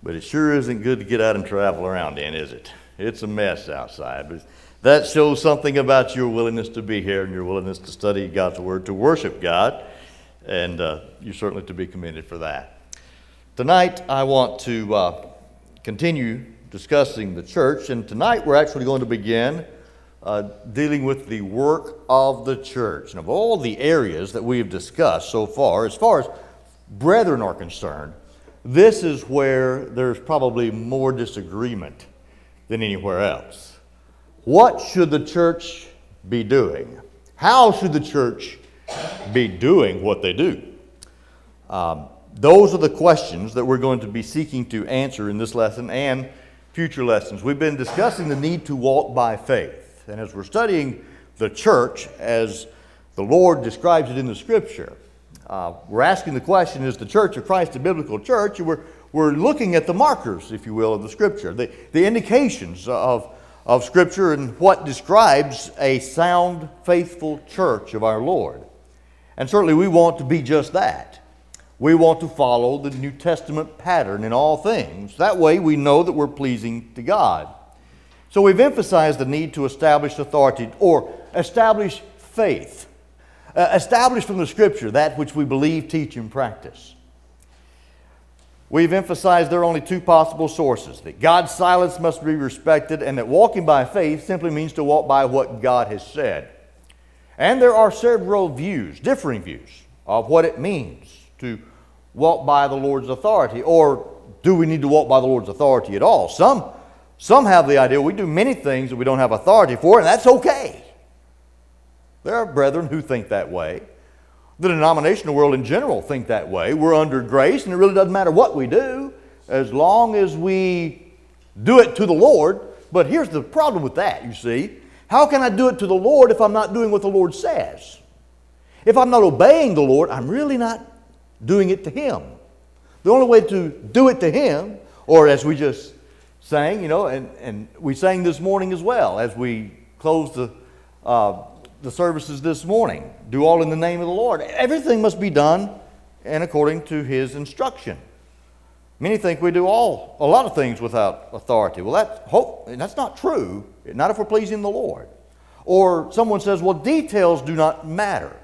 but it sure isn't good to get out and travel around in, is it? It's a mess outside. But that shows something about your willingness to be here and your willingness to study God's Word, to worship God, and you're certainly to be commended for that. Tonight, I want to continue discussing the church, and tonight we're actually going to begin dealing with the work of the church. And of all the areas that we have discussed so far as brethren are concerned, this is where there's probably more disagreement than anywhere else. What should the church be doing? How should the church be doing what they do? Those are the questions that we're going to be seeking to answer in this lesson and future lessons. We've been discussing the need to walk by faith. And as we're studying the church as the Lord describes it in the Scripture, we're asking the question, is the Church of Christ a biblical church? And we're looking at the markers, if you will, of the Scripture, the indications of Scripture and what describes a sound, faithful church of our Lord. And certainly we want to be just that. We want to follow the New Testament pattern in all things. That way we know that we're pleasing to God. So we've emphasized the need to establish authority or establish faith. Establish from the Scripture that which we believe, teach, and practice. We've emphasized there are only two possible sources, that God's silence must be respected, and that walking by faith simply means to walk by what God has said. And there are several views, differing views, of what it means to walk by the Lord's authority, or do we need to walk by the Lord's authority at all? Some have the idea we do many things that we don't have authority for, and that's okay. There are brethren who think that way. The denominational world in general think that way. We're under grace, and it really doesn't matter what we do as long as we do it to the Lord. But here's the problem with that, you see. How can I do it to the Lord if I'm not doing what the Lord says? If I'm not obeying the Lord, I'm really not doing it to Him. The only way to do it to Him, or as we just sang, and we sang this morning as well as we closed the services this morning, do all in the name of the Lord. Everything must be done and according to His instruction. Many think we do a lot of things without authority. Well, that's not true, not if we're pleasing the Lord. Or someone says, well, details do not matter.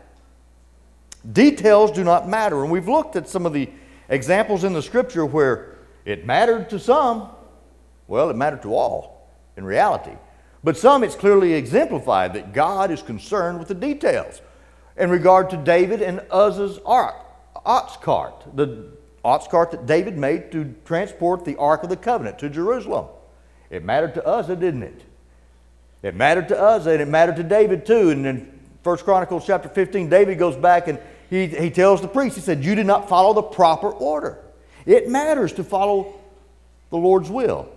Details do not matter. And we've looked at some of the examples in the Scripture where it mattered to some. Well, it mattered to all in reality. But some, it's clearly exemplified that God is concerned with the details. In regard to David and Uzzah's ox cart, the ox cart that David made to transport the Ark of the Covenant to Jerusalem. It mattered to Uzzah, didn't it? It mattered to Uzzah, and it mattered to David too. And in 1 Chronicles chapter 15, David goes back and he tells the priest, he said, you did not follow the proper order. It matters to follow the Lord's will.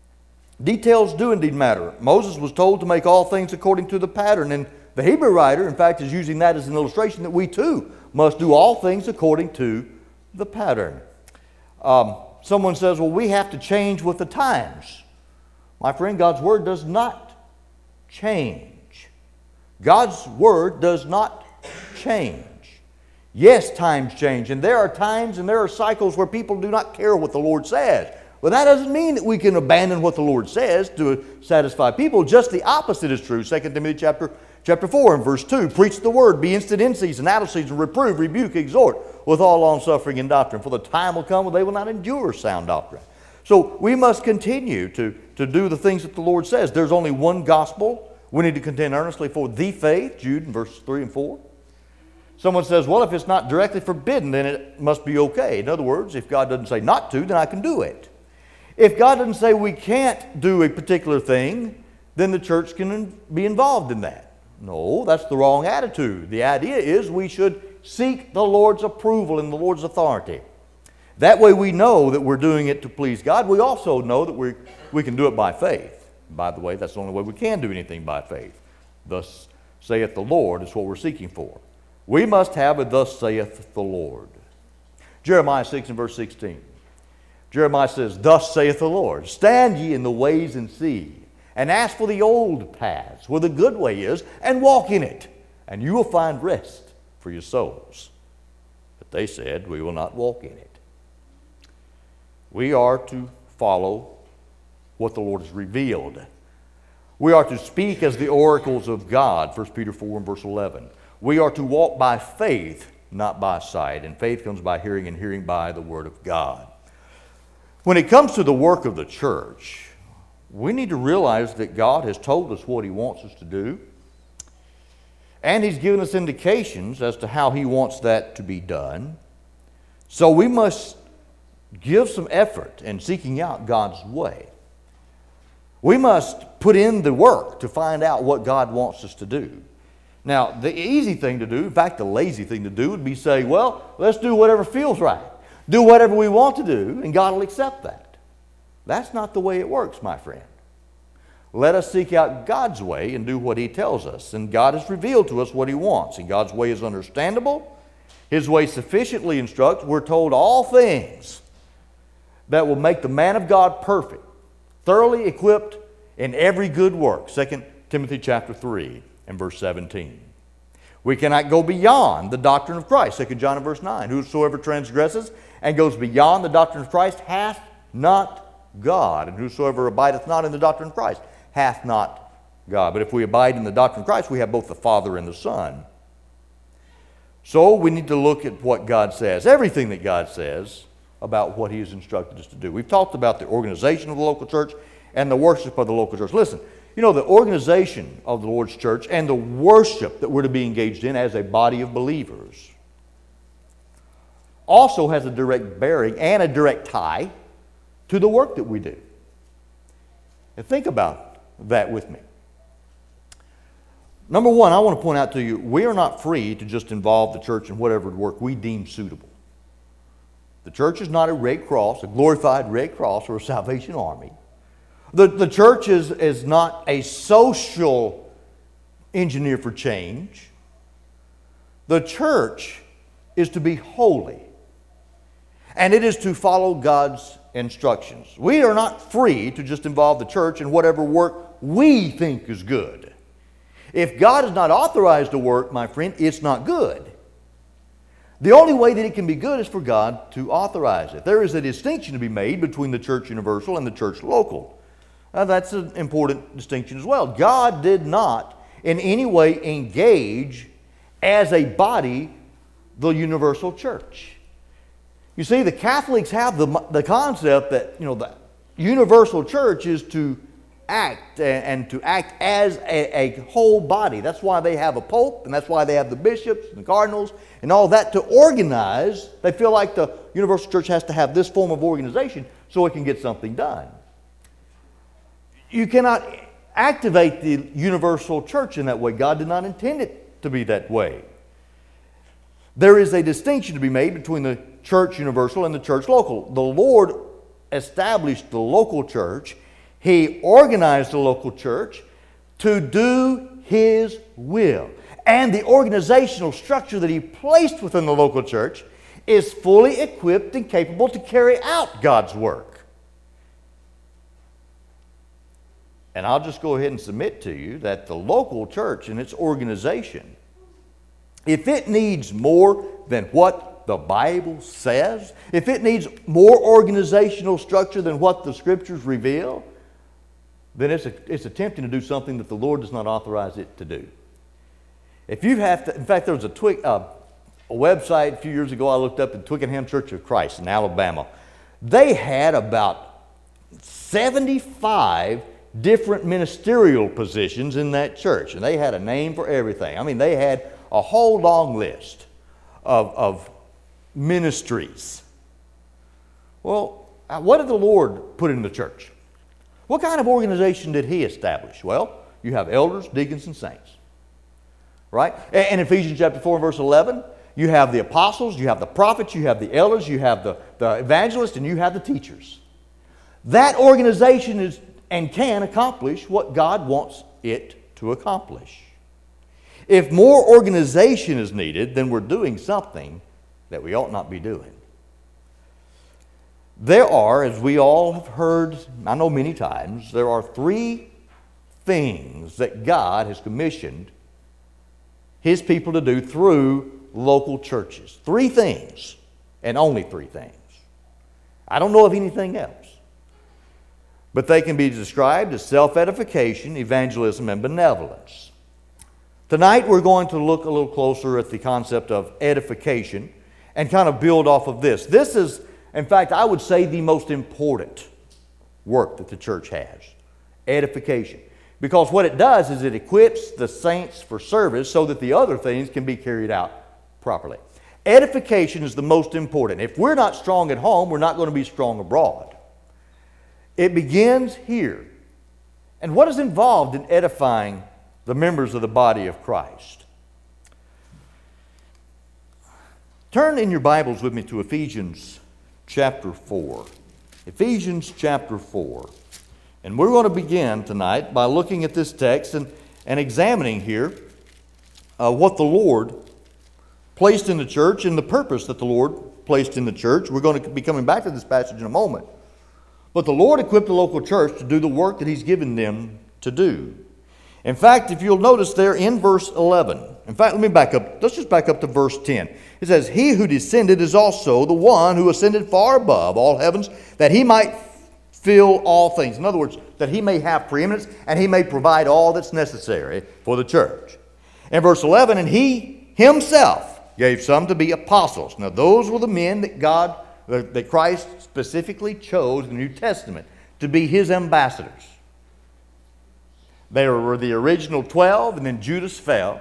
Details do indeed matter. Moses was told to make all things according to the pattern, and the Hebrew writer, in fact, is using that as an illustration that we too must do all things according to the pattern. Someone says, well, we have to change with the times. My friend, God's Word does not change. God's Word does not change. Yes, times change, and there are times and there are cycles where people do not care what the Lord says. Well, that doesn't mean that we can abandon what the Lord says to satisfy people. Just the opposite is true. 2 Timothy chapter 4 and verse 2. Preach the word, be instant in season, out of season, reprove, rebuke, exhort, with all longsuffering and doctrine. For the time will come when they will not endure sound doctrine. So we must continue to do the things that the Lord says. There's only one gospel. We need to contend earnestly for the faith, Jude in verses 3 and 4. Someone says, well, if it's not directly forbidden, then it must be okay. In other words, if God doesn't say not to, then I can do it. If God doesn't say we can't do a particular thing, then the church can be involved in that. No, that's the wrong attitude. The idea is we should seek the Lord's approval and the Lord's authority. That way we know that we're doing it to please God. We also know that we can do it by faith. By the way, that's the only way we can do anything by faith. Thus saith the Lord is what we're seeking for. We must have a thus saith the Lord. Jeremiah 6 and verse 16. Jeremiah says, thus saith the Lord, stand ye in the ways and see, and ask for the old paths, where the good way is, and walk in it, and you will find rest for your souls. But they said, we will not walk in it. We are to follow what the Lord has revealed. We are to speak as the oracles of God, 1 Peter 4 and verse 11. We are to walk by faith, not by sight. And faith comes by hearing, and hearing by the Word of God. When it comes to the work of the church, we need to realize that God has told us what He wants us to do. And He's given us indications as to how He wants that to be done. So we must give some effort in seeking out God's way. We must put in the work to find out what God wants us to do. Now, the easy thing to do, in fact, the lazy thing to do would be say, well, let's do whatever feels right. Do whatever we want to do, and God will accept that. That's not the way it works, my friend. Let us seek out God's way and do what He tells us. And God has revealed to us what He wants. And God's way is understandable. His way sufficiently instructs. We're told all things that will make the man of God perfect, thoroughly equipped in every good work. 2 Timothy chapter 3 and verse 17. We cannot go beyond the doctrine of Christ. 2 John and verse 9. Whosoever transgresses and goes beyond the doctrine of Christ hath not God. And whosoever abideth not in the doctrine of Christ hath not God. But if we abide in the doctrine of Christ, we have both the Father and the Son. So we need to look at what God says, everything that God says about what He has instructed us to do. We've talked about the organization of the local church and the worship of the local church. Listen, you know, the organization of the Lord's church and the worship that we're to be engaged in as a body of believers also has a direct bearing and a direct tie to the work that we do. And think about that with me. Number one, I want to point out to you, we are not free to just involve the church in whatever work we deem suitable. The church is not a Red Cross, a glorified Red Cross or a Salvation Army. The church is not a social engineer for change. The church is to be holy, and it is to follow God's instructions. We are not free to just involve the church in whatever work we think is good. If God has not authorized a work, my friend, it's not good. The only way that it can be good is for God to authorize it. There is a distinction to be made between the church universal and the church local. That's an important distinction as well. God did not in any way engage as a body the universal church. You see, the Catholics have the concept that, the universal church is to act and to act as a whole body. That's why they have a pope, and that's why they have the bishops and the cardinals and all that to organize. They feel like the universal church has to have this form of organization so it can get something done. You cannot activate the universal church in that way. God did not intend it to be that way. There is a distinction to be made between the church universal and the church local. The Lord established the local church. He organized the local church to do His will. And the organizational structure that He placed within the local church is fully equipped and capable to carry out God's work. And I'll just go ahead and submit to you that the local church and its organization, if it needs more than what the Bible says, if it needs more organizational structure than what the Scriptures reveal, then it's attempting to do something that the Lord does not authorize it to do. If you have to, in fact, there was a website a few years ago I looked up, the Twickenham Church of Christ in Alabama. They had about 75 different ministerial positions in that church, and they had a name for everything. I mean, they had a whole long list of ministries. Well, what did the Lord put in the church? What kind of organization did He establish? Well, you have elders, deacons, and saints. Right? In Ephesians chapter 4 verse 11, you have the apostles, you have the prophets, you have the elders, you have the evangelists, and you have the teachers. That organization is and can accomplish what God wants it to accomplish. If more organization is needed, then we're doing something that we ought not be doing. There are, as we all have heard, I know many times, there are 3 things that God has commissioned His people to do through local churches. 3 things, and only 3 things. I don't know of anything else. But they can be described as self-edification, evangelism, and benevolence. Tonight we're going to look a little closer at the concept of edification and kind of build off of this. This is, in fact, I would say the most important work that the church has. Edification. Because what it does is it equips the saints for service so that the other things can be carried out properly. Edification is the most important. If we're not strong at home, we're not going to be strong abroad. It begins here. And what is involved in edifying the members of the body of Christ? Turn in your Bibles with me to Ephesians chapter 4. Ephesians chapter 4. And we're going to begin tonight by looking at this text and examining here what the Lord placed in the church and the purpose that the Lord placed in the church. We're going to be coming back to this passage in a moment. But the Lord equipped the local church to do the work that He's given them to do. In fact, if you'll notice there in verse 11, in fact, let me back up. Let's just back up to verse 10. It says, He who descended is also the one who ascended far above all heavens, that He might fill all things. In other words, that He may have preeminence and He may provide all that's necessary for the church. In verse 11, and He Himself gave some to be apostles. Now those were the men that Christ specifically chose in the New Testament to be His ambassadors. They were the original 12, and then Judas fell.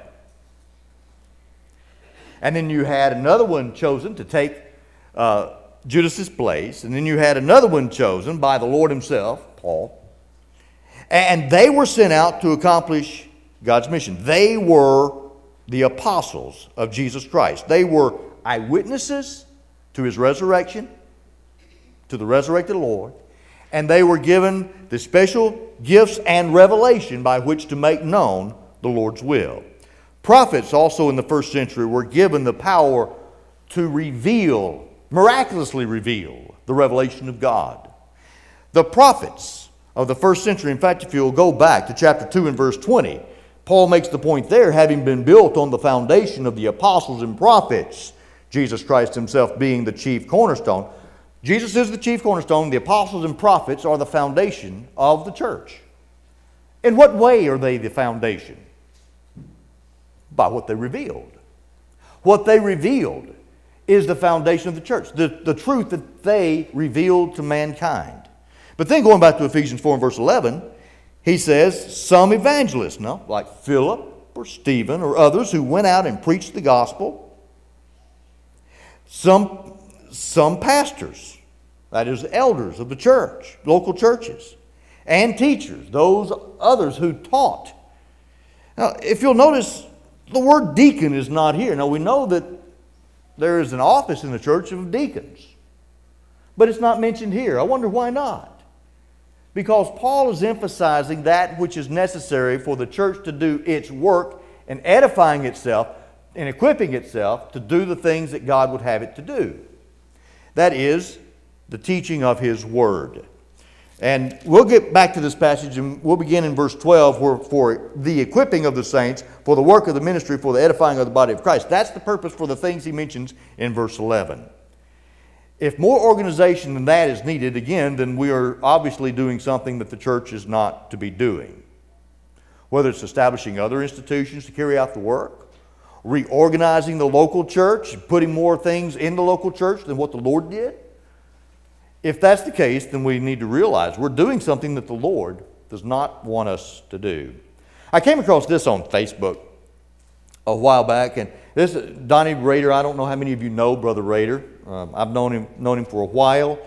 And then you had another one chosen to take Judas's place. And then you had another one chosen by the Lord Himself, Paul. And they were sent out to accomplish God's mission. They were the apostles of Jesus Christ. They were eyewitnesses to His resurrection, to the resurrected Lord. And they were given the special gifts and revelation by which to make known the Lord's will. Prophets also in the first century were given the power to reveal, miraculously reveal, the revelation of God. The prophets of the first century, in fact, if you'll go back to chapter 2 and verse 20, Paul makes the point there, having been built on the foundation of the apostles and prophets, Jesus Christ Himself being the chief cornerstone. Jesus is the chief cornerstone. The apostles and prophets are the foundation of the church. In what way are they the foundation? By what they revealed. What they revealed is the foundation of the church, the truth that they revealed to mankind. But then going back to Ephesians 4 and verse 11, he says, some evangelists, like Philip or Stephen or others who went out and preached the gospel. Some pastors, that is elders of the church, local churches, and teachers, those others who taught. Now, if you'll notice, the word deacon is not here. Now, we know that there is an office in the church of deacons, but it's not mentioned here. I wonder why not. Because Paul is emphasizing that which is necessary for the church to do its work in edifying itself and equipping itself to do the things that God would have it to do. That is the teaching of His Word. And we'll get back to this passage and we'll begin in verse 12 where for the equipping of the saints, for the work of the ministry, for the edifying of the body of Christ. That's the purpose for the things he mentions in verse 11. If more organization than that is needed, again, then we are obviously doing something that the church is not to be doing. Whether it's establishing other institutions to carry out the work, reorganizing the local church, putting more things in the local church than what the Lord did. If that's the case, then we need to realize we're doing something that the Lord does not want us to do. I came across this on Facebook a while back, and this is Donnie Rader. I don't know how many of you know Brother Rader. I've known him for a while.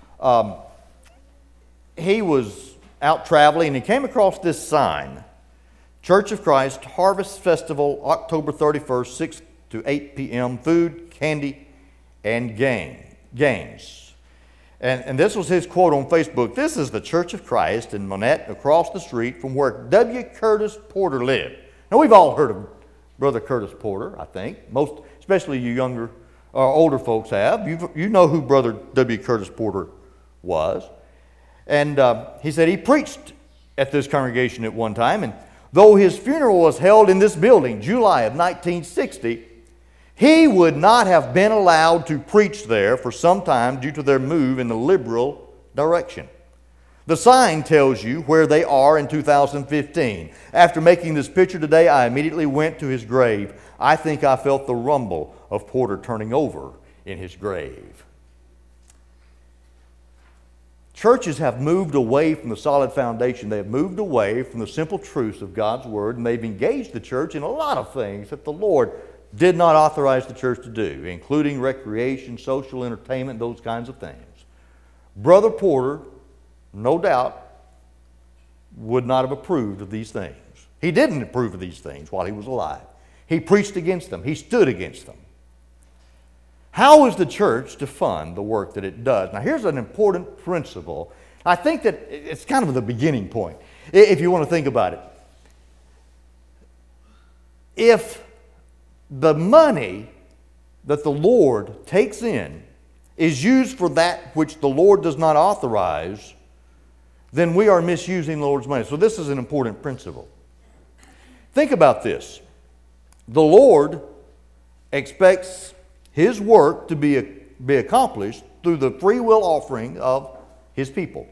He was out traveling, and he came across this sign: Church of Christ Harvest Festival, October 31st, 6 to 8 p.m. Food, candy, and games. And this was his quote on Facebook. This is the Church of Christ in Monette, across the street from where W. Curtis Porter lived. Now, we've all heard of Brother Curtis Porter, I think. Most, especially you younger or older folks have. You know who Brother W. Curtis Porter was. And he said he preached at this congregation at one time. And though his funeral was held in this building, July of 1960, He would not have been allowed to preach there for some time due to their move in the liberal direction. The sign tells you where they are in 2015. After making this picture today, I immediately went to his grave. I think I felt the rumble of Porter turning over in his grave. Churches have moved away from the solid foundation. They have moved away from the simple truths of God's Word, and they've engaged the church in a lot of things that the Lord did not authorize the church to do, including recreation, social entertainment, those kinds of things. Brother Porter, no doubt, would not have approved of these things. He didn't approve of these things while he was alive. He preached against them. He stood against them. How is the church to fund the work that it does? Now, here's an important principle. I think that it's kind of the beginning point, if you want to think about it. If the money that the Lord takes in is used for that which the Lord does not authorize, then we are misusing the Lord's money. So this is an important principle. Think about this. The Lord expects His work to be accomplished through the free will offering of His people.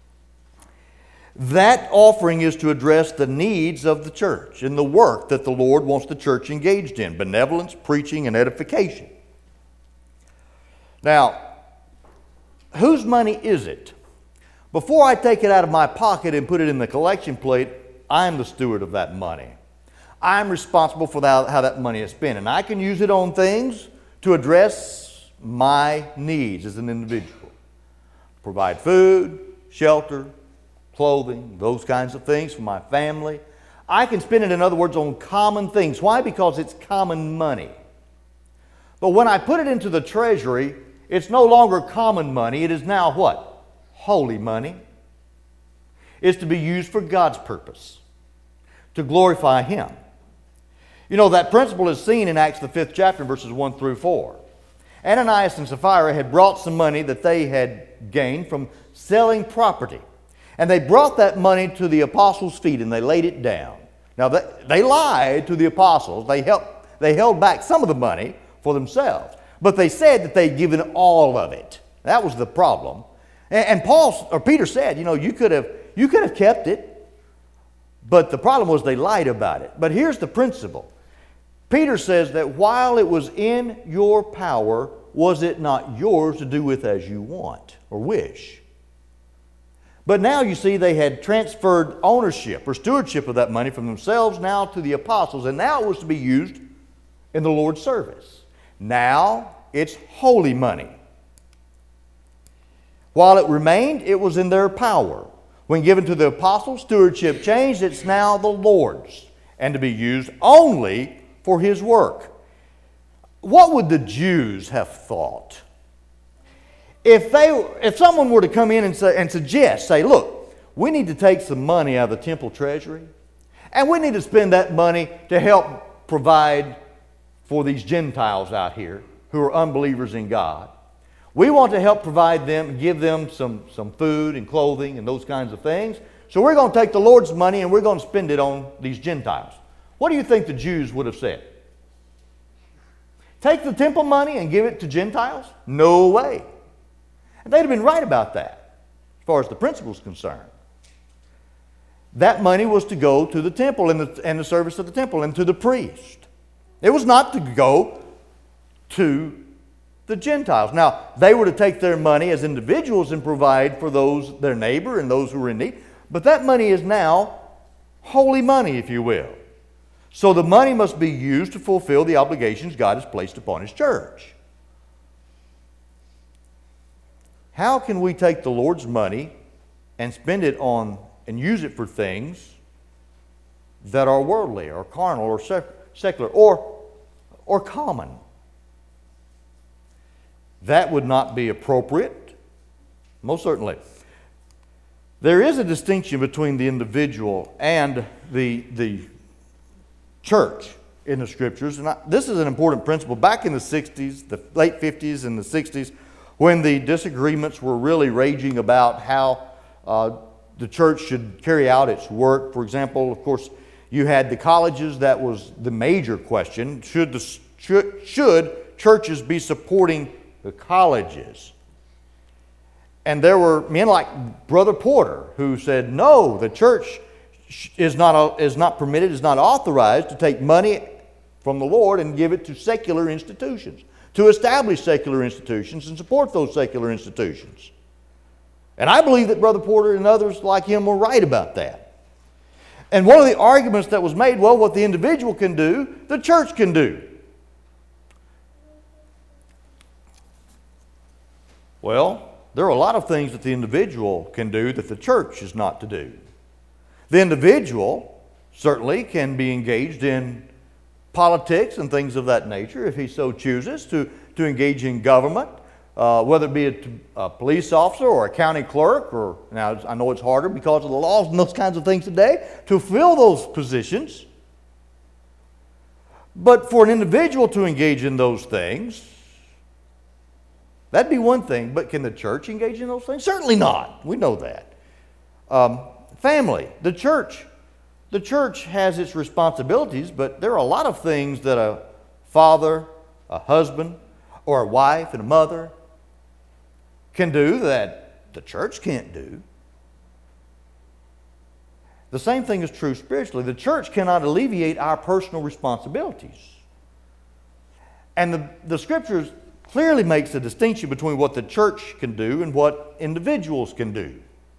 That offering is to address the needs of the church and the work that the Lord wants the church engaged in: benevolence, preaching, and edification. Now, whose money is it? Before I take it out of my pocket and put it in the collection plate, I'm the steward of that money. I'm responsible for how that money is spent, and I can use it on things to address my needs as an individual. Provide food, shelter, clothing, those kinds of things for my family. I can spend it, in other words, on common things. Why? Because it's common money. But when I put it into the treasury, it's no longer common money. It is now what? Holy money. It's to be used for God's purpose, to glorify Him. You know, that principle is seen in Acts the 5th chapter, verses 1 through 4. Ananias and Sapphira had brought some money that they had gained from selling property. And they brought that money to the apostles' feet and they laid it down. Now, they lied to the apostles. They held back some of the money for themselves. But they said that they'd given all of it. That was the problem. And Peter said, you know, you could have kept it. But the problem was they lied about it. But here's the principle. Peter says that while it was in your power, was it not yours to do with as you want or wish? But now you see they had transferred ownership or stewardship of that money from themselves now to the apostles, and now it was to be used in the Lord's service. Now it's holy money. While it remained, it was in their power. When given to the apostles, stewardship changed. It's now the Lord's, and to be used only for His work. What would the Jews have thought? If someone were to come in and say, look, we need to take some money out of the temple treasury, and we need to spend that money to help provide for these Gentiles out here who are unbelievers in God. We want to help provide them, give them some food and clothing and those kinds of things. So we're going to take the Lord's money and we're going to spend it on these Gentiles. What do you think the Jews would have said? Take the temple money and give it to Gentiles? No way. And they'd have been right about that, as far as the principle is concerned. That money was to go to the temple and the service of the temple and to the priest. It was not to go to the Gentiles. Now, they were to take their money as individuals and provide for those, their neighbor and those who were in need. But that money is now holy money, if you will. So the money must be used to fulfill the obligations God has placed upon His church. How can we take the Lord's money and spend it on and use it for things that are worldly or carnal or secular or common? That would not be appropriate, most certainly. There is a distinction between the individual and the church in the Scriptures. And this is an important principle. Back in the 60s, the late 50s and the 60s, when the disagreements were really raging about how the church should carry out its work. For example, of course, you had the colleges. That was the major question. Should should churches be supporting the colleges? And there were men like Brother Porter who said, no, the church is not permitted, is not authorized to take money from the Lord and give it to secular institutions, to establish secular institutions and support those secular institutions. And I believe that Brother Porter and others like him were right about that. And one of the arguments that was made, well, what the individual can do, the church can do. Well, there are a lot of things that the individual can do that the church is not to do. The individual certainly can be engaged in politics and things of that nature if he so chooses to engage in government, whether it be a police officer or a county clerk, or now I know it's harder because of the laws and those kinds of things today to fill those positions. But for an individual to engage in those things, that'd be one thing, but can the church engage in those things? Certainly not. We know that. Family, the church has its responsibilities, but there are a lot of things that a father, a husband, or a wife and a mother can do that the church can't do. The same thing is true spiritually. The church cannot alleviate our personal responsibilities. And the Scriptures clearly makes a distinction between what the church can do and what individuals can do.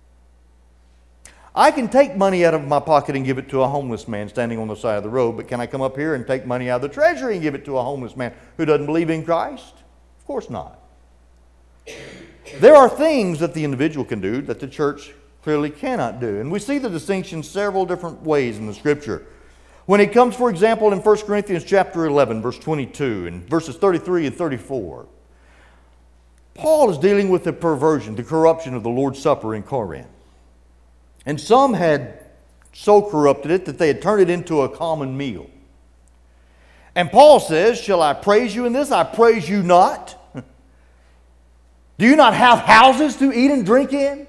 I can take money out of my pocket and give it to a homeless man standing on the side of the road, but can I come up here and take money out of the treasury and give it to a homeless man who doesn't believe in Christ? Of course not. There are things that the individual can do that the church clearly cannot do. And we see the distinction several different ways in the Scripture. When it comes, for example, in 1 Corinthians chapter 11, verse 22, and verses 33 and 34, Paul is dealing with the perversion, the corruption of the Lord's Supper in Corinth. And some had so corrupted it that they had turned it into a common meal. And Paul says, shall I praise you in this? I praise you not. Do you not have houses to eat and drink in?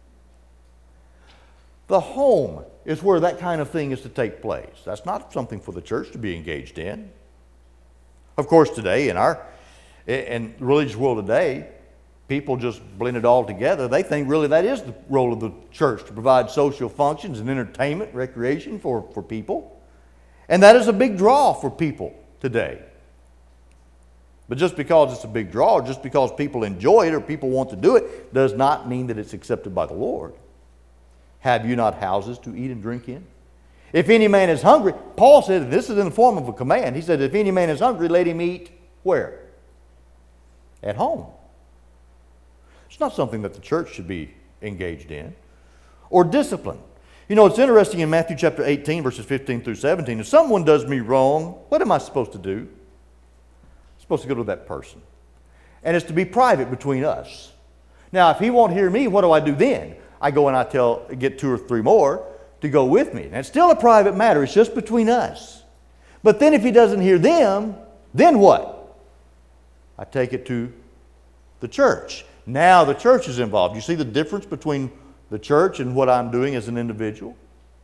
The home is where that kind of thing is to take place. That's not something for the church to be engaged in. Of course, today, in the religious world today, people just blend it all together. They think really that is the role of the church, to provide social functions and entertainment, recreation for people. And that is a big draw for people today. But just because it's a big draw, or just because people enjoy it or people want to do it, does not mean that it's accepted by the Lord. Have you not houses to eat and drink in? If any man is hungry, Paul said, this is in the form of a command. He said, if any man is hungry, let him eat where? At home. It's not something that the church should be engaged in. Or discipline. You know, it's interesting in Matthew chapter 18, verses 15 through 17. If someone does me wrong, what am I supposed to do? I'm supposed to go to that person. And it's to be private between us. Now, if he won't hear me, what do I do then? I go and get 2 or 3 more to go with me. And it's still a private matter. It's just between us. But then if he doesn't hear them, then what? I take it to the church. Now the church is involved. You see the difference between the church and what I'm doing as an individual?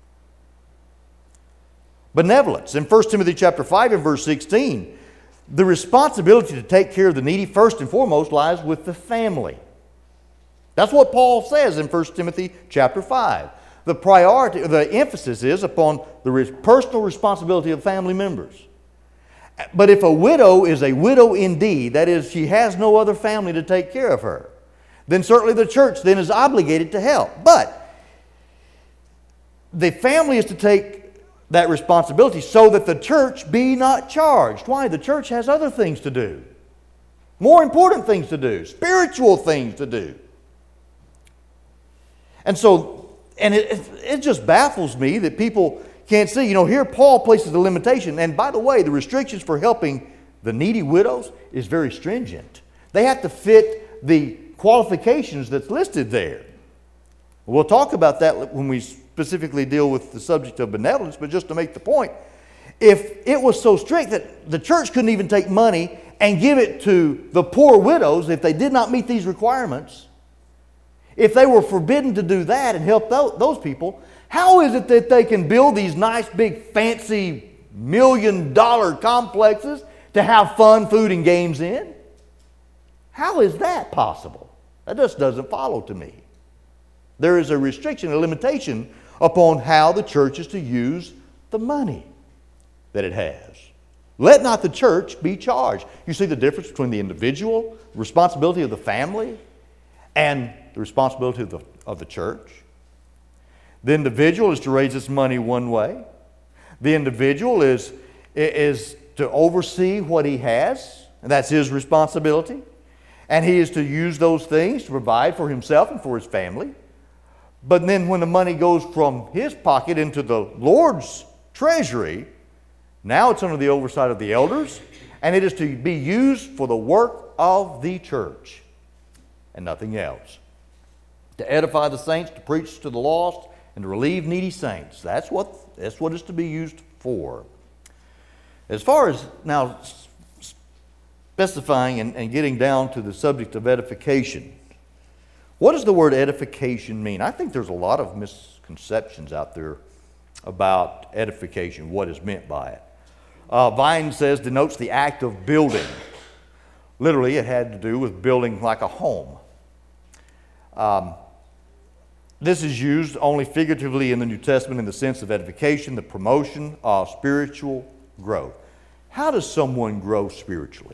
Benevolence. In 1 Timothy chapter 5 and verse 16, the responsibility to take care of the needy first and foremost lies with the family. That's what Paul says in 1 Timothy chapter 5. The emphasis is upon the personal responsibility of family members. But if a widow is a widow indeed, that is, she has no other family to take care of her, then certainly the church then is obligated to help. But the family is to take that responsibility so that the church be not charged. Why? The church has other things to do. More important things to do. Spiritual things to do. And so, it just baffles me that people can't see. You know, here Paul places the limitation. And by the way, the restrictions for helping the needy widows is very stringent. They have to fit the qualifications that's listed there. We'll talk about that when we specifically deal with the subject of benevolence, but just to make the point, if it was so strict that the church couldn't even take money and give it to the poor widows if they did not meet these requirements, if they were forbidden to do that and help those people, how is it that they can build these nice big fancy $1 million complexes to have fun, food, and games in? How is that possible? That just doesn't follow to me. There is a restriction, a limitation upon how the church is to use the money that it has. Let not the church be charged. You see the difference between the individual, responsibility of the family, and the responsibility of the church. The individual is to raise its money one way. The individual is to oversee what he has, and that's his responsibility. And he is to use those things to provide for himself and for his family. But then when the money goes from his pocket into the Lord's treasury, now it's under the oversight of the elders, and it is to be used for the work of the church and nothing else. To edify the saints, to preach to the lost, and to relieve needy saints. That's what it's to be used for. As far as now specifying and getting down to the subject of edification, what does the word edification mean? I think there's a lot of misconceptions out there about edification, what is meant by it. Vine says denotes the act of building. Literally, it had to do with building like a home. This is used only figuratively in the New Testament in the sense of edification, the promotion of spiritual growth. How does someone grow spiritually?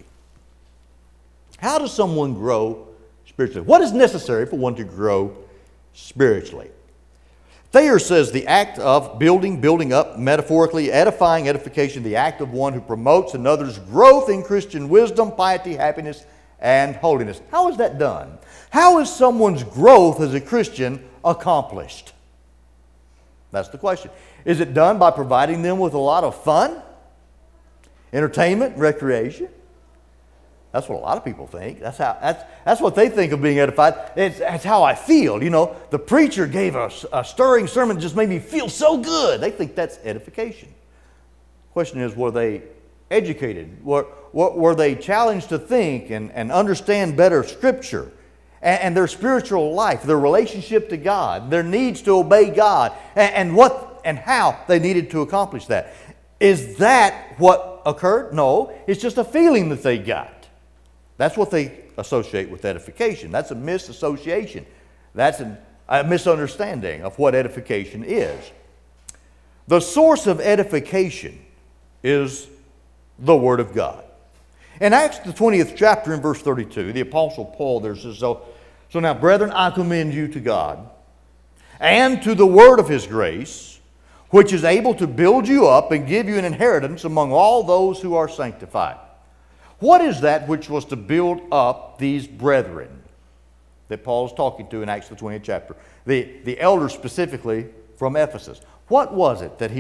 How does someone grow spiritually? What is necessary for one to grow spiritually? Thayer says the act of building up, metaphorically, edifying, edification, the act of one who promotes another's growth in Christian wisdom, piety, happiness, and holiness. How is that done? How is someone's growth as a Christian accomplished? That's the question. Is it done by providing them with a lot of fun, entertainment, recreation? That's what a lot of people think. That's what they think of being edified. That's how I feel. You know, the preacher gave us a stirring sermon that just made me feel so good. They think that's edification. The question is, were they educated? Were they challenged to think and understand better Scripture and their spiritual life, their relationship to God, their needs to obey God, and what and how they needed to accomplish that? Is that what occurred? No, it's just a feeling that they got. That's what they associate with edification. That's a misassociation. That's a misunderstanding of what edification is. The source of edification is the Word of God. In Acts the 20th chapter in verse 32, the Apostle Paul there says, So now, brethren, I commend you to God and to the word of His grace, which is able to build you up and give you an inheritance among all those who are sanctified. What is that which was to build up these brethren that Paul is talking to in Acts the 20th chapter? The elders specifically from Ephesus. What was it that he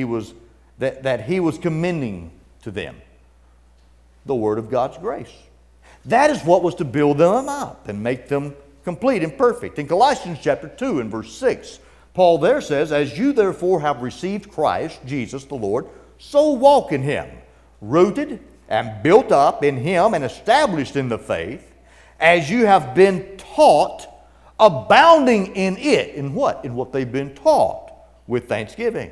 was commending to them? The word of God's grace. That is what was to build them up and make them complete and perfect. In Colossians chapter 2 and verse 6, Paul there says, As you therefore have received Christ, Jesus the Lord, so walk in Him, rooted and built up in Him and established in the faith, as you have been taught, abounding in it. In what? In what they've been taught, with thanksgiving.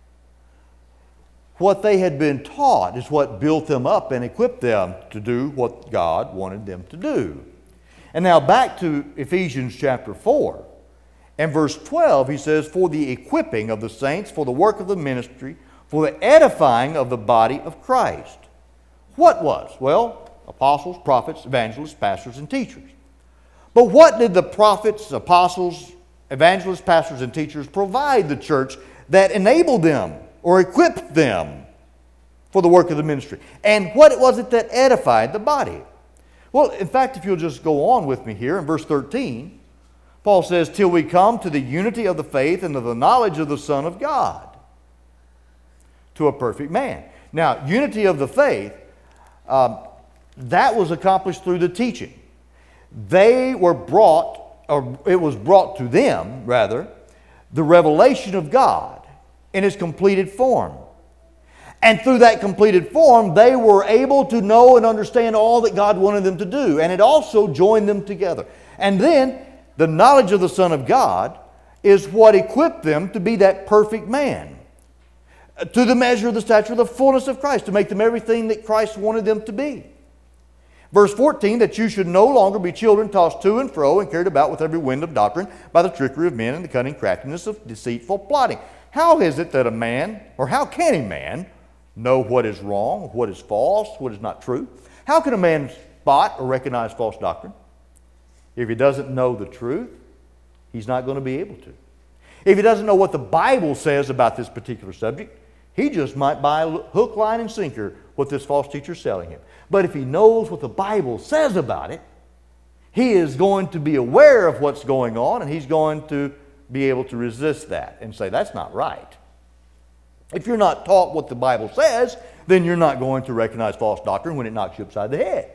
What they had been taught is what built them up and equipped them to do what God wanted them to do. And now back to Ephesians chapter 4. And verse 12, he says, For the equipping of the saints, for the work of the ministry, for the edifying of the body of Christ. What was? Well, apostles, prophets, evangelists, pastors, and teachers. But what did the prophets, apostles, evangelists, pastors, and teachers provide the church that enabled them or equipped them for the work of the ministry? And what was it that edified the body? Well, in fact, if you'll just go on with me here in verse 13, Paul says, Till we come to the unity of the faith and of the knowledge of the Son of God, to a perfect man. Now, unity of the faith, that was accomplished through the teaching. They were brought, or it was brought to them, rather, the revelation of God in its completed form. And through that completed form, they were able to know and understand all that God wanted them to do. And it also joined them together. And then, the knowledge of the Son of God is what equipped them to be that perfect man. to the measure of the stature of the fullness of Christ, to make them everything that Christ wanted them to be. Verse 14, that you should no longer be children tossed to and fro and carried about with every wind of doctrine by the trickery of men and the cunning craftiness of deceitful plotting. How is it that a man, or how can a man, know what is wrong, what is false, what is not true? How can a man spot or recognize false doctrine? If he doesn't know the truth, he's not going to be able to. If he doesn't know what the Bible says about this particular subject, he just might buy hook, line, and sinker what this false teacher is selling him. But if he knows what the Bible says about it, he is going to be aware of what's going on, and he's going to be able to resist that and say, that's not right. If you're not taught what the Bible says, then you're not going to recognize false doctrine when it knocks you upside the head.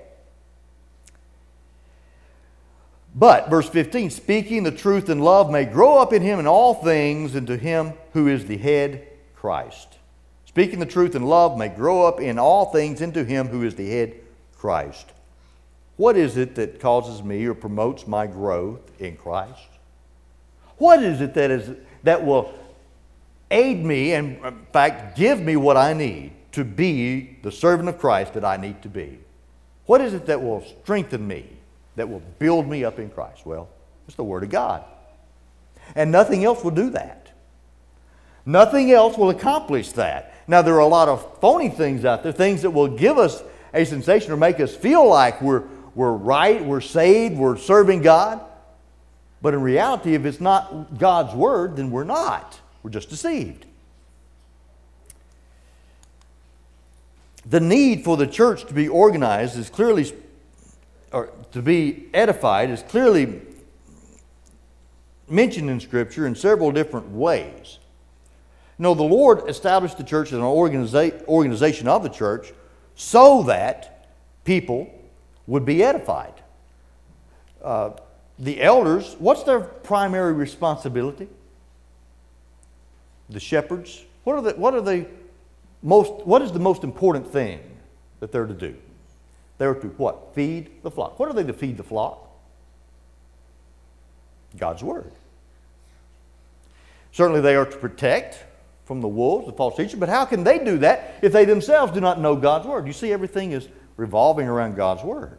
But, verse 15, speaking the truth in love may grow up in him in all things into him who is the head, Christ. Speaking the truth in love may grow up in all things into him who is the head, Christ. What is it that causes me or promotes my growth in Christ? What is it that will aid me and, in fact, give me what I need to be the servant of Christ that I need to be? What is it that will strengthen me, that will build me up in Christ? Well, it's the Word of God. And nothing else will do that. Nothing else will accomplish that. Now, there are a lot of phony things out there, things that will give us a sensation or make us feel like we're right, we're saved, we're serving God. But in reality, if it's not God's Word, then we're not. We're just deceived. The need for the church to be organized is clearly, or to be edified, is clearly mentioned in Scripture in several different ways. You know, the Lord established the church as an organization of the church so that people would be edified. The elders, what's their primary responsibility? The shepherds, what is the most important thing that they're to do? They're to what? Feed the flock. What are they to feed the flock? God's Word. Certainly they are to protect from the wolves, the false teacher, but how can they do that if they themselves do not know God's Word? You see, everything is revolving around God's Word.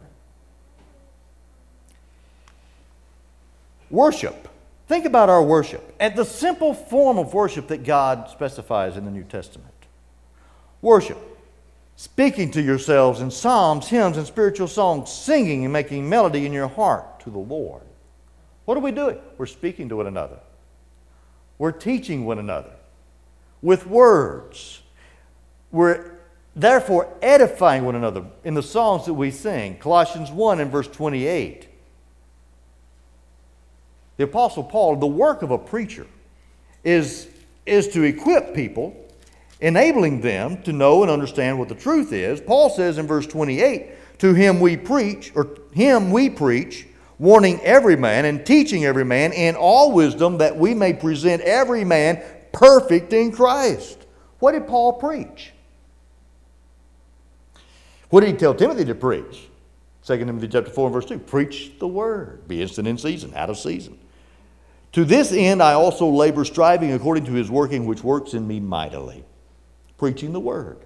Worship. Think about our worship and the simple form of worship that God specifies in the New Testament. Worship. Speaking to yourselves in psalms, hymns, and spiritual songs, singing and making melody in your heart to the Lord. What are we doing? We're speaking to one another. We're teaching one another with words. We're therefore edifying one another in the songs that we sing. Colossians 1 and verse 28. The Apostle Paul, the work of a preacher is to equip people, enabling them to know and understand what the truth is. Paul says in verse 28, to him we preach, warning every man and teaching every man in all wisdom, that we may present every man perfect in Christ. What did Paul preach? What did he tell Timothy to preach? 2 Timothy chapter 4 and verse 2. Preach the word. Be instant in season, out of season. To this end I also labor, striving according to his working, which works in me mightily. Preaching the word.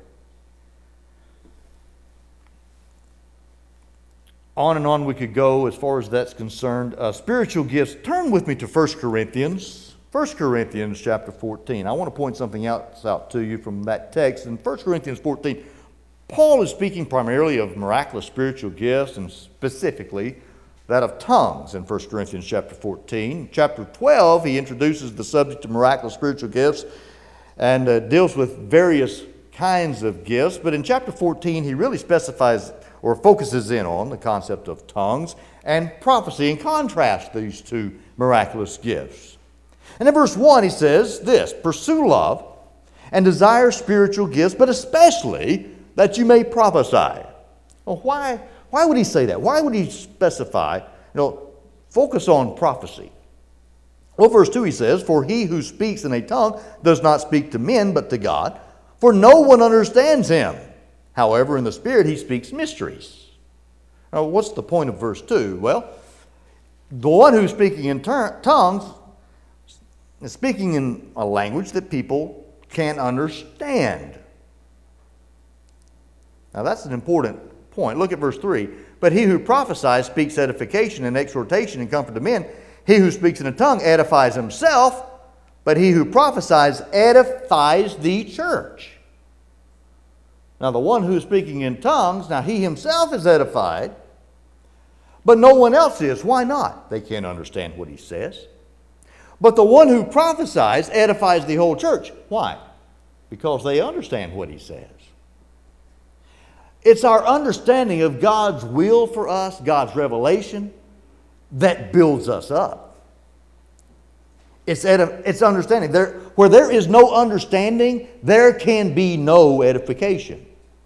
On and on we could go as far as that's concerned. Spiritual gifts. Turn with me to 1 Corinthians. 1 Corinthians chapter 14. I want to point something else out to you from that text. In 1 Corinthians 14, Paul is speaking primarily of miraculous spiritual gifts, and specifically that of tongues in 1 Corinthians chapter 14. Chapter 12, he introduces the subject of miraculous spiritual gifts and deals with various kinds of gifts. But in chapter 14, he really specifies or focuses in on the concept of tongues and prophecy, and contrasts these two miraculous gifts. And in verse 1 he says this, pursue love and desire spiritual gifts, but especially that you may prophesy. Well, why would he say that? Why would he specify, focus on prophecy? Well, verse 2 he says, for he who speaks in a tongue does not speak to men, but to God, for no one understands him. However, in the Spirit he speaks mysteries. Now, what's the point of verse 2? Well, the one who's speaking in tongues is speaking in a language that people can understand. Now that's an important point. Look at verse 3. But he who prophesies speaks edification and exhortation and comfort to men. He who speaks in a tongue edifies himself, but he who prophesies edifies the church. Now the one who is speaking in tongues, now he himself is edified, but no one else is. Why not? They can't understand what he says. But the one who prophesies edifies the whole church. Why? Because they understand what he says. It's our understanding of God's will for us, God's revelation, that builds us up. It's understanding. Where there is no understanding, there can be no edification.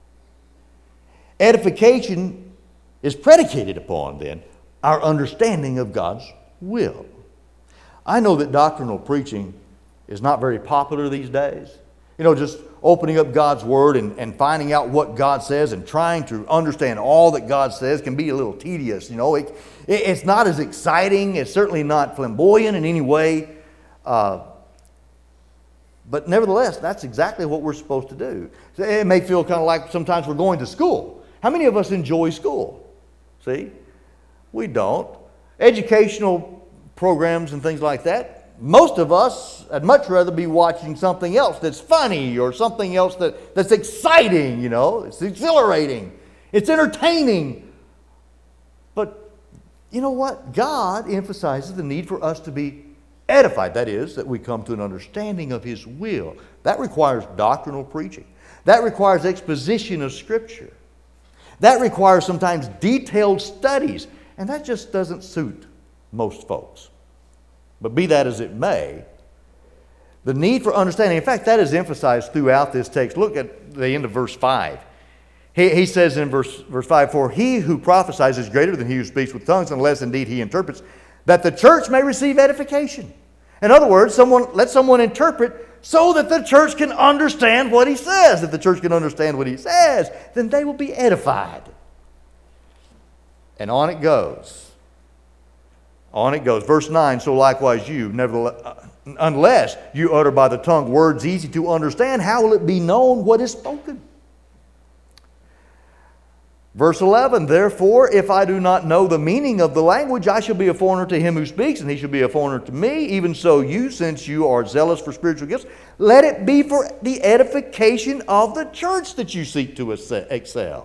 Edification is predicated upon, then, our understanding of God's will. I know that doctrinal preaching is not very popular these days. You know, just opening up God's Word and finding out what God says and trying to understand all that God says can be a little tedious. You know, it's not as exciting. It's certainly not flamboyant in any way. But nevertheless, that's exactly what we're supposed to do. It may feel kind of like sometimes we're going to school. How many of us enjoy school? See? We don't. Educational programs and things like that, most of us would much rather be watching something else that's funny or something else that's exciting, you know. It's exhilarating. It's entertaining. But you know what? God emphasizes the need for us to be edified. That is, that we come to an understanding of His will. That requires doctrinal preaching. That requires exposition of Scripture. That requires sometimes detailed studies. And that just doesn't suit most folks. But be that as it may, the need for understanding, in fact, that is emphasized throughout this text. Look at the end of verse 5. He says in verse 5, "For he who prophesies is greater than he who speaks with tongues, unless indeed he interprets, that the church may receive edification." In other words, let someone interpret so that the church can understand what he says. If the church can understand what he says, then they will be edified. And on it goes. On it goes. Verse 9, "So likewise you, nevertheless, unless you utter by the tongue words easy to understand, how will it be known what is spoken?" Verse 11, "Therefore, if I do not know the meaning of the language, I shall be a foreigner to him who speaks, and he shall be a foreigner to me. Even so you, since you are zealous for spiritual gifts, let it be for the edification of the church that you seek to excel."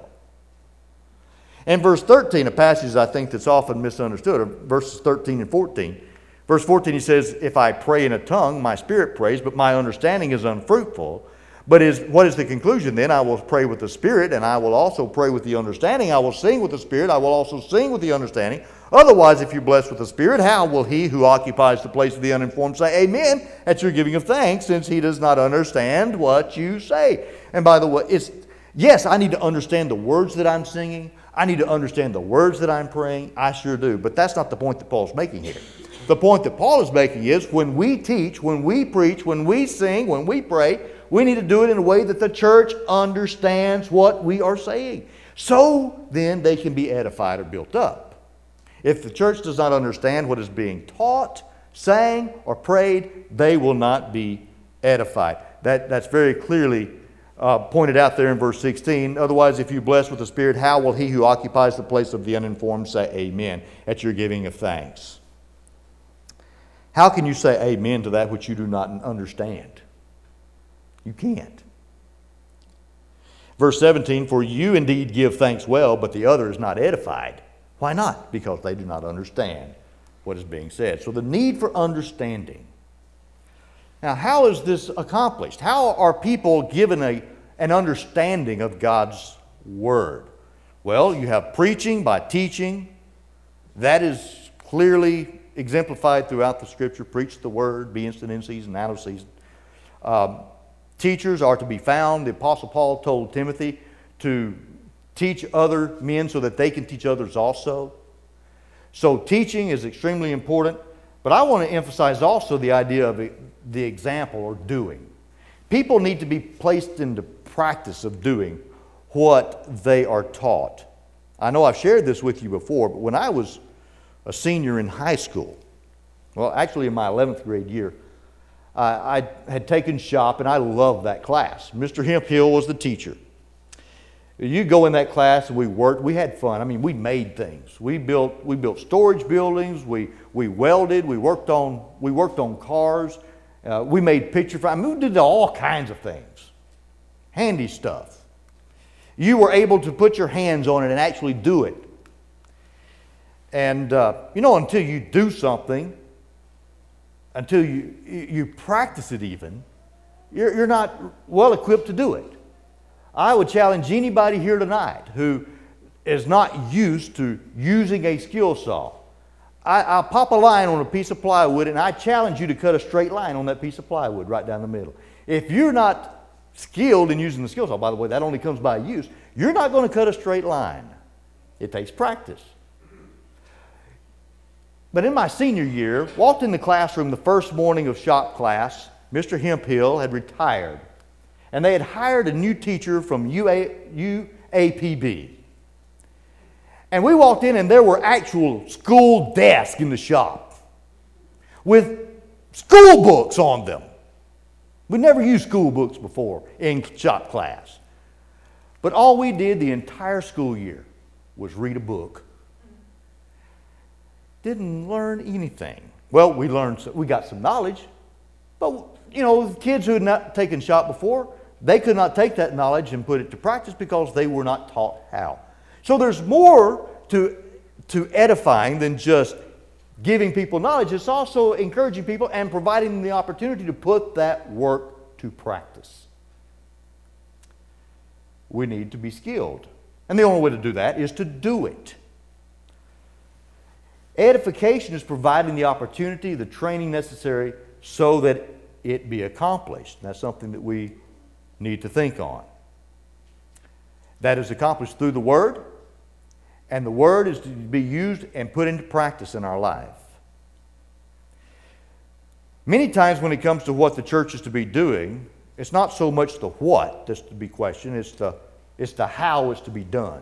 And verse 13, a passage I think that's often misunderstood, are verses 13 and 14. Verse 14, he says, "If I pray in a tongue, my spirit prays, but my understanding is unfruitful. But what is the conclusion then? I will pray with the Spirit, and I will also pray with the understanding. I will sing with the Spirit, I will also sing with the understanding. Otherwise, if you're blessed with the Spirit, how will he who occupies the place of the uninformed say amen at your giving of thanks, since he does not understand what you say?" And by the way, yes, I need to understand the words that I'm singing. I need to understand the words that I'm praying. I sure do. But that's not the point that Paul's making here. The point that Paul is making is when we teach, when we preach, when we sing, when we pray, we need to do it in a way that the church understands what we are saying. So then they can be edified or built up. If the church does not understand what is being taught, sang, or prayed, they will not be edified. That's very clearly pointed out there in verse 16. "Otherwise, if you bless with the Spirit, how will he who occupies the place of the uninformed say amen at your giving of thanks?" How can you say amen to that which you do not understand? You can't. Verse 17, "For you indeed give thanks well, but the other is not edified." Why not? Because they do not understand what is being said. So the need for understanding. Now, how is this accomplished? How are people given an understanding of God's Word? Well, you have preaching by teaching. That is clearly exemplified throughout the Scripture. Preach the Word, be instant in season, out of season. Teachers are to be found. The Apostle Paul told Timothy to teach other men so that they can teach others also. So teaching is extremely important. But I want to emphasize also the idea of the example or doing. People need to be placed into practice of doing what they are taught. I know I've shared this with you before, but when I was a senior in high school, well, actually in my 11th grade year, I had taken shop, and I loved that class. Mr. Hemphill was the teacher. You go in that class, and we worked. We had fun. I mean, we made things. We built storage buildings. We welded. We worked on cars. We made picture frames. I mean, we did all kinds of things. Handy stuff. You were able to put your hands on it and actually do it. And until you do something, until you practice it even, you're not well equipped to do it. I would challenge anybody here tonight who is not used to using a skill saw. I'll pop a line on a piece of plywood, and I challenge you to cut a straight line on that piece of plywood right down the middle. If you're not skilled in using the skill saw, by the way, that only comes by use, you're not going to cut a straight line. It takes practice. But in my senior year, walked in the classroom the first morning of shop class. Mr. Hemphill had retired, and they had hired a new teacher from UAPB. And we walked in, and there were actual school desks in the shop with school books on them. We never used school books before in shop class. But all we did the entire school year was read a book. Didn't learn anything. Well, we got some knowledge, but kids who had not taken shop before, they could not take that knowledge and put it to practice because they were not taught how. So there's more to edifying than just giving people knowledge. It's also encouraging people and providing them the opportunity to put that work to practice. We need to be skilled. And the only way to do that is to do it. Edification is providing the opportunity, the training necessary so that it be accomplished. And that's something that we need to think on. That is accomplished through the Word, and the Word is to be used and put into practice in our life. Many times when it comes to what the church is to be doing, it's not so much the what that's to be questioned, it's the how it's to be done.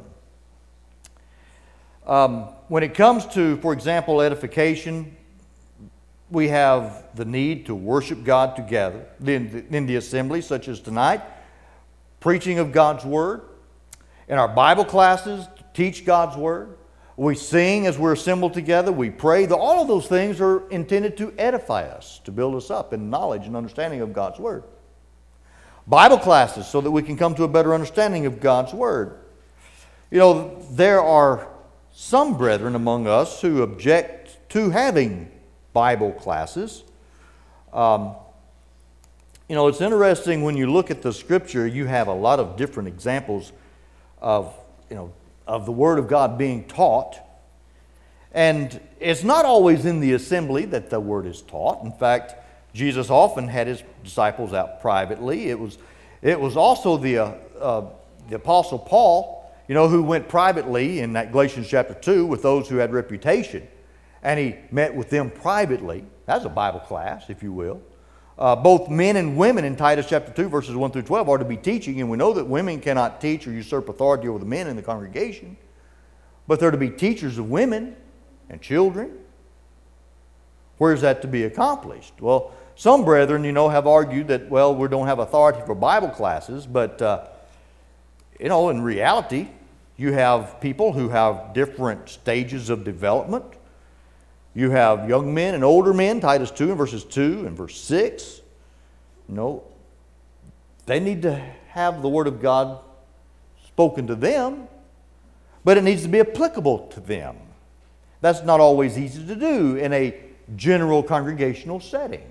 When it comes to, for example, edification, we have the need to worship God together in the assembly, such as tonight, preaching of God's Word, in our Bible classes, to teach God's Word. We sing as we're assembled together. We pray. All of those things are intended to edify us, to build us up in knowledge and understanding of God's Word. Bible classes so that we can come to a better understanding of God's Word. There are some brethren among us who object to having Bible classes. It's interesting when you look at the Scripture, you have a lot of different examples of the Word of God being taught. And it's not always in the assembly that the Word is taught. In fact, Jesus often had His disciples out privately. It was also the Apostle Paul, who went privately in that Galatians chapter 2 with those who had reputation. And he met with them privately. That's a Bible class, if you will. Both men and women in Titus chapter 2, verses 1 through 12 are to be teaching. And we know that women cannot teach or usurp authority over the men in the congregation. But they're to be teachers of women and children. Where is that to be accomplished? Well, some brethren, have argued that, we don't have authority for Bible classes. But, in reality, you have people who have different stages of development. You have young men and older men, Titus 2 and verses 2 and verse 6. They need to have the Word of God spoken to them, but it needs to be applicable to them. That's not always easy to do in a general congregational setting.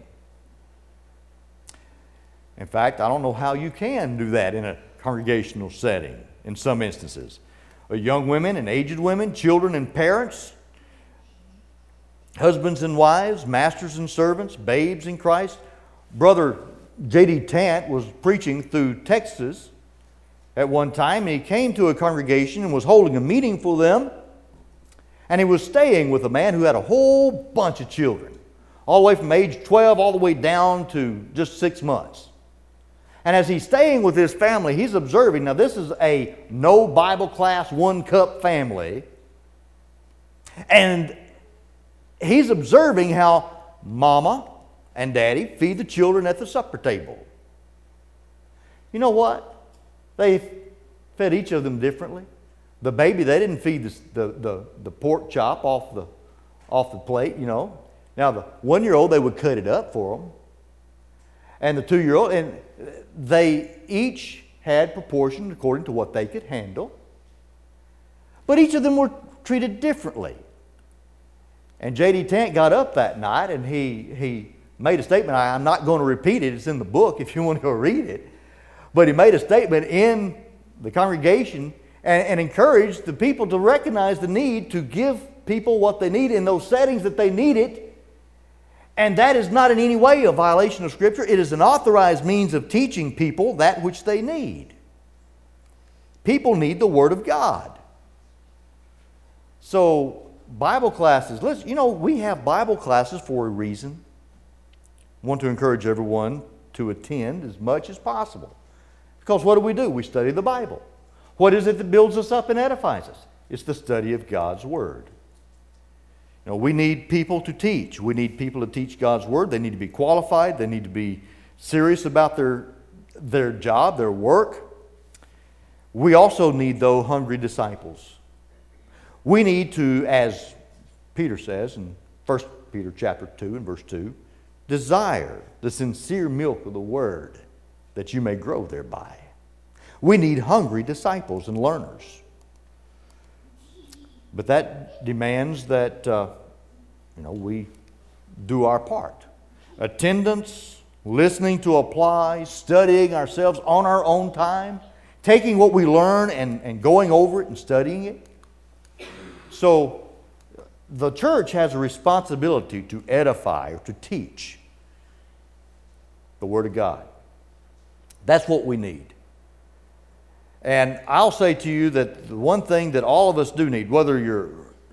In fact, I don't know how you can do that in a congregational setting in some instances. Young women and aged women, children and parents, husbands and wives, masters and servants, babes in Christ. Brother J.D. Tant was preaching through Texas at one time, and he came to a congregation and was holding a meeting for them, and he was staying with a man who had a whole bunch of children, all the way from age 12 all the way down to just 6 months. And as he's staying with his family, he's observing, now this is a no Bible class, 1 cup family, and he's observing how Mama and Daddy feed the children at the supper table. You know what? They fed each of them differently. The baby, they didn't feed the pork chop off the plate, you know. Now, the 1-year-old, they would cut it up for them. And the 2-year-old, and they each had proportioned according to what they could handle. But each of them were treated differently. And J.D. Tant got up that night and he made a statement. I'm not going to repeat it. It's in the book if you want to go read it. But he made a statement in the congregation and encouraged the people to recognize the need to give people what they need in those settings that they need it. And that is not in any way a violation of Scripture. It is an authorized means of teaching people that which they need. People need the Word of God. So, Bible classes, we have Bible classes for a reason. I want to encourage everyone to attend as much as possible. Because what do? We study the Bible. What is it that builds us up and edifies us? It's the study of God's Word. We need people to teach. We need people to teach God's Word. They need to be qualified. They need to be serious about their job, their work. We also need, though, hungry disciples. We need to, as Peter says in 1 Peter chapter 2 and verse 2, desire the sincere milk of the Word that you may grow thereby. We need hungry disciples and learners. But that demands that we do our part. Attendance, listening to apply, studying ourselves on our own time, taking what we learn and going over it and studying it. So the church has a responsibility to edify or to teach the Word of God. That's what we need. And I'll say to you that the one thing that all of us do need, whether you're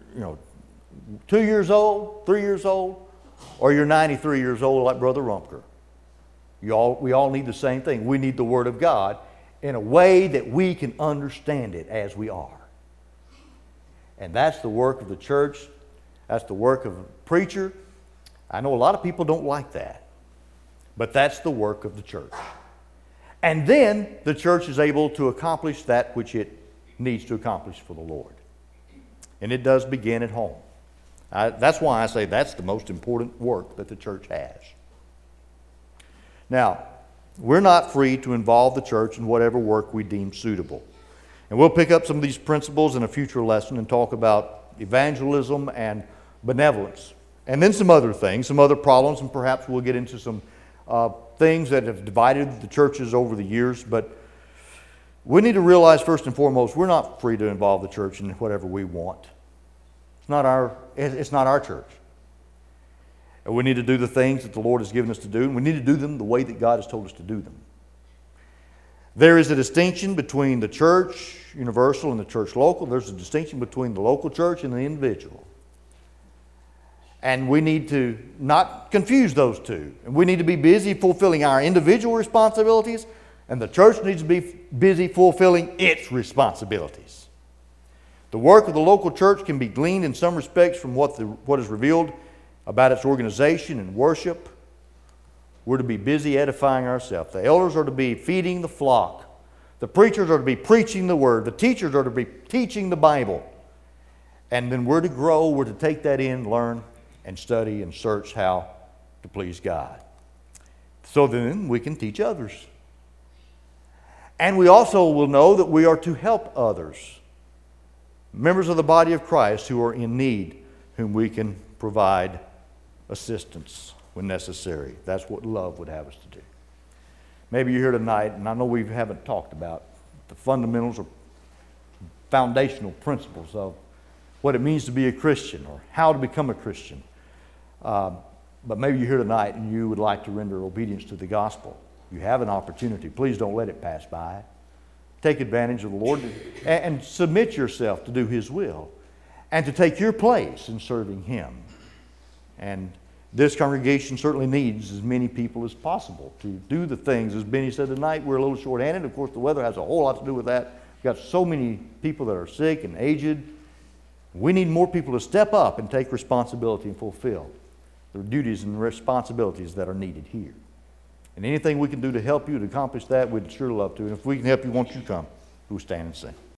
2 years old, 3 years old, or you're 93 years old like Brother Rumpker, we all need the same thing. We need the Word of God in a way that we can understand it as we are. And that's the work of the church. That's the work of a preacher. I know a lot of people don't like that. But that's the work of the church. And then the church is able to accomplish that which it needs to accomplish for the Lord. And it does begin at home. That's why I say that's the most important work that the church has. Now, we're not free to involve the church in whatever work we deem suitable. And we'll pick up some of these principles in a future lesson and talk about evangelism and benevolence. And then some other things, some other problems, and perhaps we'll get into some things that have divided the churches over the years. But we need to realize first and foremost, we're not free to involve the church in whatever we want. It's not our church. And we need to do the things that the Lord has given us to do, and we need to do them the way that God has told us to do them. There is a distinction between the church universal and the church local. There's a distinction between the local church and the individual. And we need to not confuse those two. And we need to be busy fulfilling our individual responsibilities, and the church needs to be busy fulfilling its responsibilities. The work of the local church can be gleaned in some respects from what is revealed about its organization and worship. We're to be busy edifying ourselves. The elders are to be feeding the flock. The preachers are to be preaching the Word. The teachers are to be teaching the Bible. And then we're to grow. We're to take that in, learn, and study and search how to please God. So then we can teach others. And we also will know that we are to help others. Members of the body of Christ who are in need, whom we can provide assistance when necessary. That's what love would have us to do. Maybe you're here tonight, and I know we haven't talked about the fundamentals or foundational principles of what it means to be a Christian or how to become a Christian. But maybe you're here tonight and you would like to render obedience to the gospel. You have an opportunity. Please don't let it pass by. Take advantage of the Lord and submit yourself to do His will and to take your place in serving Him. And this congregation certainly needs as many people as possible to do the things. As Benny said tonight, we're a little short-handed. Of course, the weather has a whole lot to do with that. We've got so many people that are sick and aged. We need more people to step up and take responsibility and fulfill the duties and responsibilities that are needed here. And anything we can do to help you to accomplish that, we'd sure love to. And if we can help you, won't you come? We'll stand and sing.